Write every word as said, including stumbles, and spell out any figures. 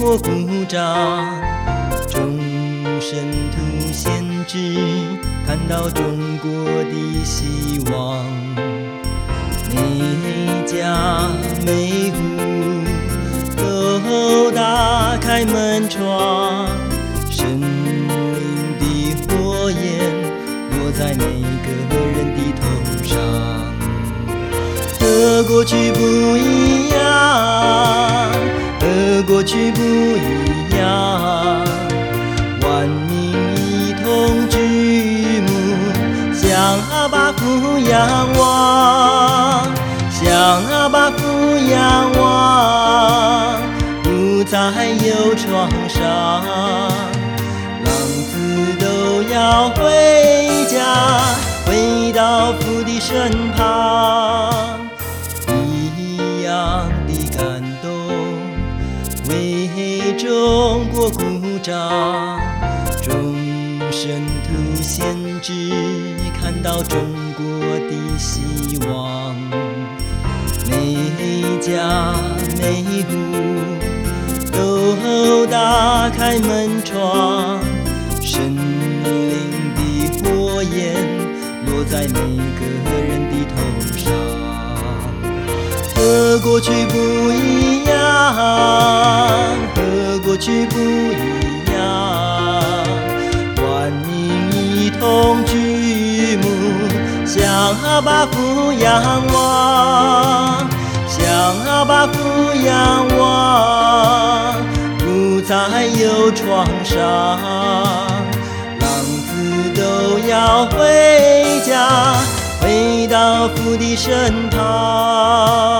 国鼓掌，众神图先知看到中国的希望。每家每户都打开门窗，神灵的火焰落在每个人的头上。和过去不一样，和过去不一样，万民一同举目，向阿爸父仰望，向阿爸父仰望，不再有创伤，浪子都要回家，回到父的身旁。一样的感动，为中国鼓掌，众神图先知看到中国的希望。每家每户都打开门窗，神灵的火焰落在每个人的头上。和过去不一样，和过去不一样，万民一同举目，向阿爸父仰望，向阿爸父仰望，不再有创伤，浪子都要回家，回到父的身旁。